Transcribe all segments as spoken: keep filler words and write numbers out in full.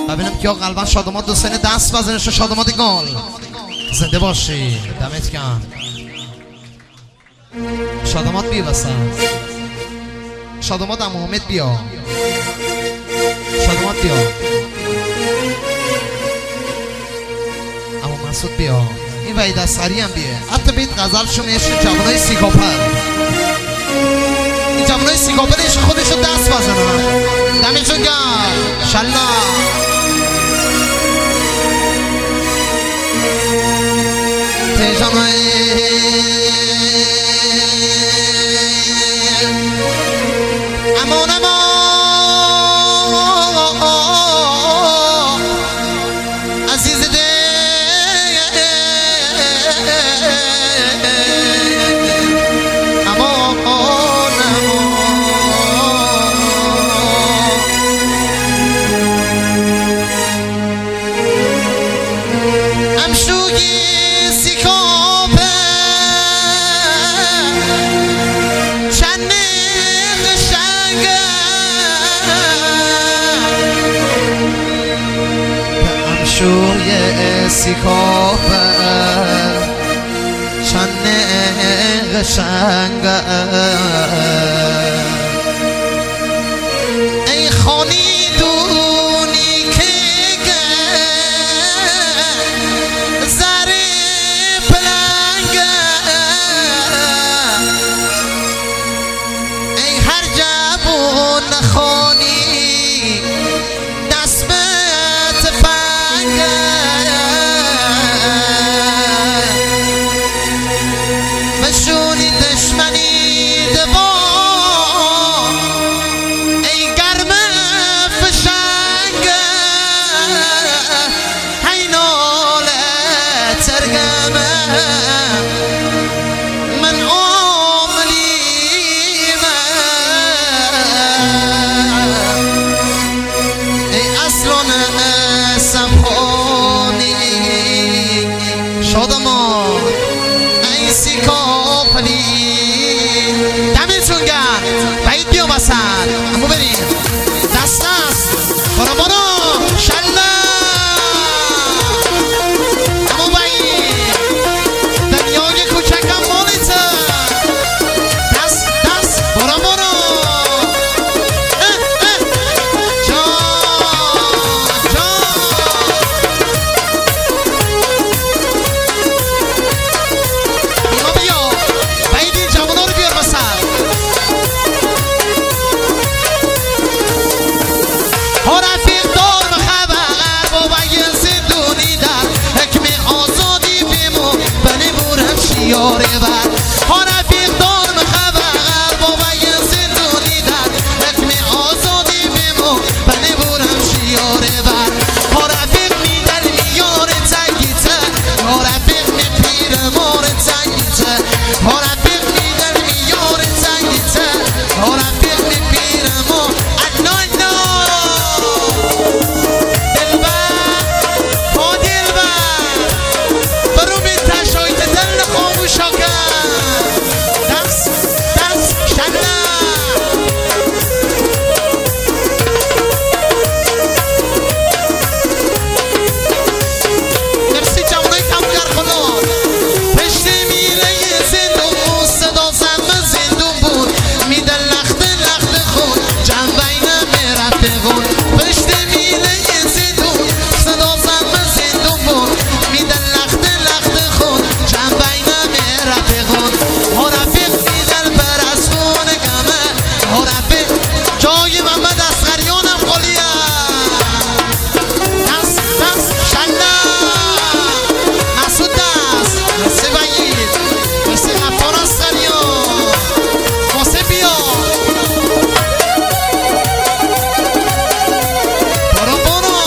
ببینم که قلبا شادمات دوستان دست بزنش شادمات گل زنده باشی دمت گرم شادمات بیا وسط شادمات عمو حامد بیا شادمات بیا عمو مسعود بیا این وحید اصغری هم بیا حتی بیت غزل شو میشه جوانای سیگاپر این جوانای سیگاپرش خودشو دست بزنن دمتون گرم شلا تجانای امان امان عزیز دل امان امان امشوگی شوی سیکاپه چنه قشنگه ای خانی دونی که زری پلنگه ای هر جبون خانی دست به بشونی دشمنی دوا ای گرم فشنگ حینال ترگمه من عملیم ای اصلون سمحونی شادمان ای سیکاپلی دمتون گرم باید بیا وسط اما بریم دست دست برو برو شلا اما باید دنیای کوچکم مالیته دست دست برو برو یاره بر ها رفیق دار مخبر بابا یه زندونی در حکم آزادی بمو بله برم شیاره بر ها رفیق می در میار تنگیته ها رفیق می پیر مار تنگیته ها رفیق می در میار تنگیته ها رفیق می پیر مار انانا دلبر ها دلبر برو می تشایت دل خاموشاکه دست دست شنه مرسی جوانای کمگر خلال پشت میله زندون صدا زن زندون بود میده لخت لخت خون جنبینه مرفقون پشت میله زندون صدا زن زندون بود میده لخت لخت خون جنبینه مرفقون ها رفیق میدن بر از خون گمه ها رفیق جای محمد اصغریانم خالیه دست دست شلا مسعود دست مرسی وحید مرسی غفار اصغریان واسه بیا برو برو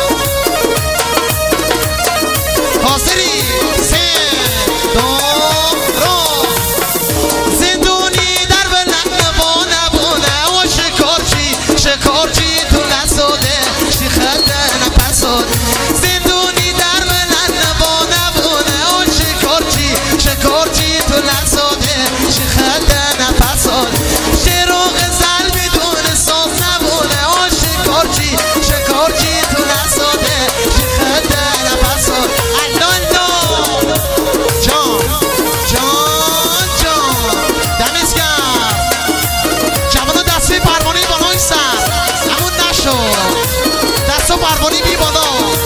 حاضری سه دو رو زندونی در بلند بانه بانه و شکارچی شکارچی تو نساده شیخته نپساد زندونی در بلند بانه بانه و شکارچی شکارچی تو نساده شیخته نپساد شیر و غزل بدون ساز نبونه و شکارچی شکارچی تو نساده پروانه بی بالا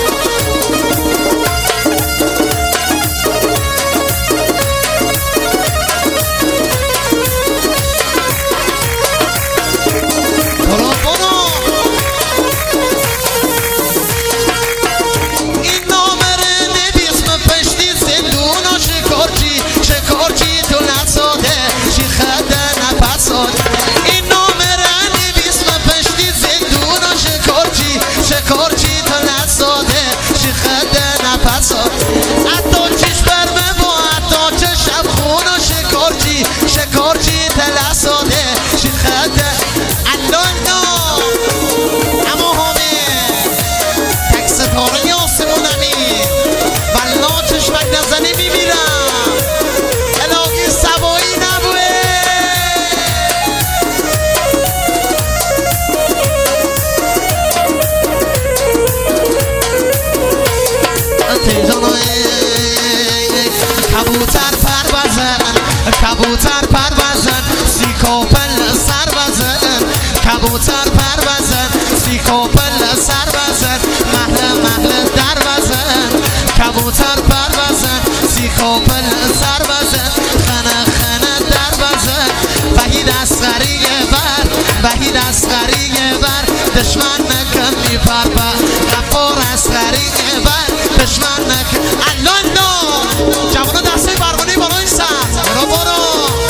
کبوتر پر بزن سی کپل سر بزن کبوتر پر بزن سی کپل سر بزن محل محل در بزن کبوتر پر بزن سی کپل سر بزن خنه خنه در بزن وحید اصغری بر وحید اصغری بر دشمن نکن میپر بر غفار اصغری بر دشمن نکن الان نو جوانا دسته پروانه بالا این سر برو برو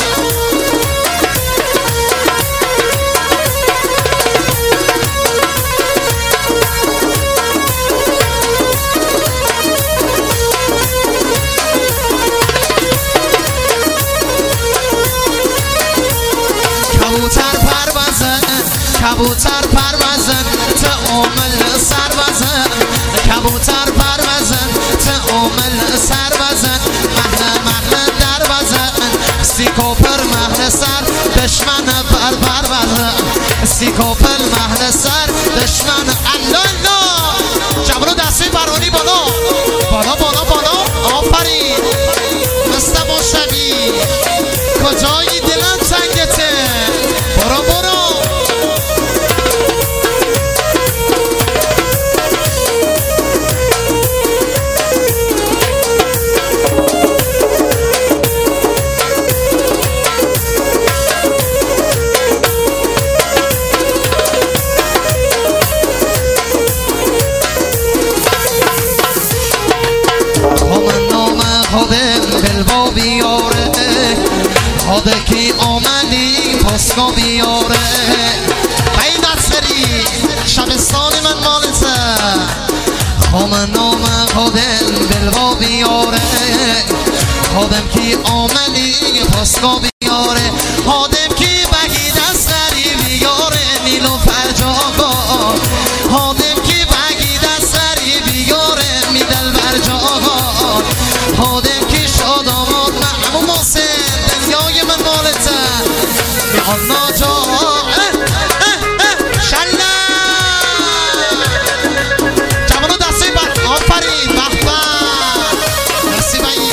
کبوتر پر بزن کبوتر پر بزن تعامل سر بزن کبوتر پر بزن تعامل سر بزن محل محل در بزن سی کپل محل سر دشمن پر پر بزن سی کپل محل سر دشمن الله الله جبرو دسته پروانه بالا بالا بالا بالا آفرین مثل مشتبی کجایی دلم سنگته برو برو خاده کی آمدی پاسکا بیاره بیدت سری شبستان من مالته خام نام خادم بلوا بیاره خادم کی آمدی پاسکا بیاره خادم کی بگیدت سری بیاره نیلو فرجاگا خادم کی بگیدت سری بیاره میدل برجاگا خادم کی شاد آماد معموم حسین دنیای من مالته میانا جا شلا جوانو دسته بر آفرین بخبا مرسی بایی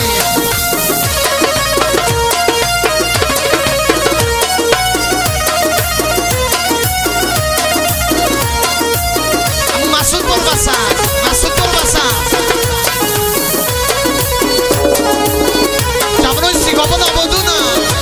اما مسعود بر بسن مسعود بر بسن جوانو سیگابا نابادونه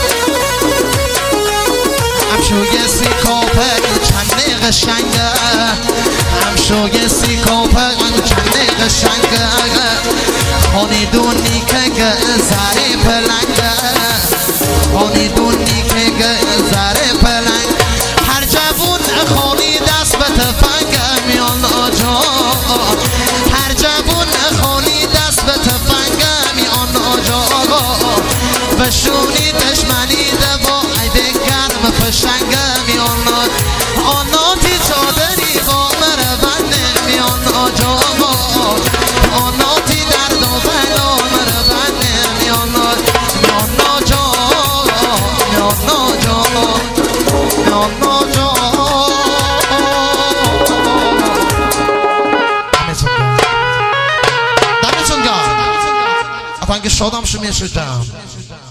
همشوی سی کپل چنده قشنگه همشوی سی کپل چنده قشنگه خانی دونی که زره پلنگه خانی دونی که زره پلنگ هر جوون خانی دست به تفنگه میان آجا هر جوون خانی دست به تفنگه میان آجا بشونی دشمنی دوا ایده گرم پشنگه میان آناتی چادری با مربنه میان آجا آناتی درد و بلا مربنه میان میان آجا میان آجا میان آجا دمتون گرم دمتون گرم افنگ شادم شو میشوتم